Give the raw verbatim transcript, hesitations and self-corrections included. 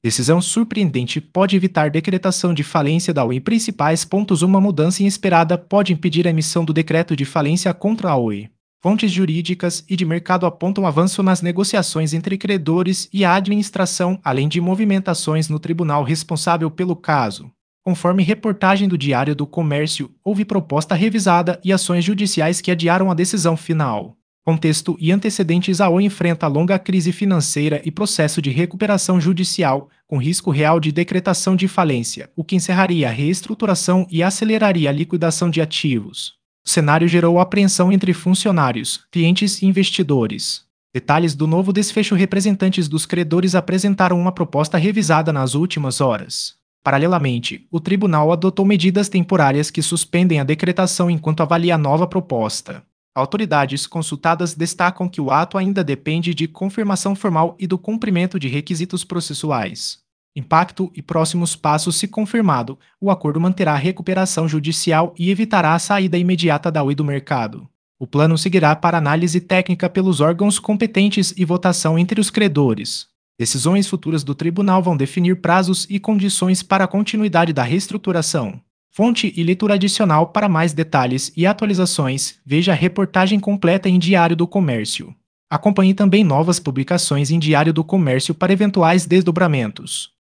Decisão surpreendente pode evitar decretação de falência da Oi. Principais pontos: uma mudança inesperada pode impedir a emissão do decreto de falência contra a Oi. Fontes jurídicas e de mercado apontam avanço nas negociações entre credores e a administração, além de movimentações no tribunal responsável pelo caso. Conforme reportagem do Diário do Comércio, houve proposta revisada e ações judiciais que adiaram a decisão final. Contexto e antecedentes: a Oi enfrenta longa crise financeira e processo de recuperação judicial, com risco real de decretação de falência, o que encerraria a reestruturação e aceleraria a liquidação de ativos. O cenário gerou apreensão entre funcionários, clientes e investidores. Detalhes do novo desfecho: representantes dos credores apresentaram uma proposta revisada nas últimas horas. Paralelamente, o tribunal adotou medidas temporárias que suspendem a decretação enquanto avalia a nova proposta. Autoridades consultadas destacam que o ato ainda depende de confirmação formal e do cumprimento de requisitos processuais. Impacto e próximos passos: se confirmado, o acordo manterá a recuperação judicial e evitará a saída imediata da Oi do mercado. O plano seguirá para análise técnica pelos órgãos competentes e votação entre os credores. Decisões futuras do tribunal vão definir prazos e condições para a continuidade da reestruturação. Fonte e leitura adicional: para mais detalhes e atualizações, veja a reportagem completa em Diário do Comércio. Acompanhe também novas publicações em Diário do Comércio para eventuais desdobramentos.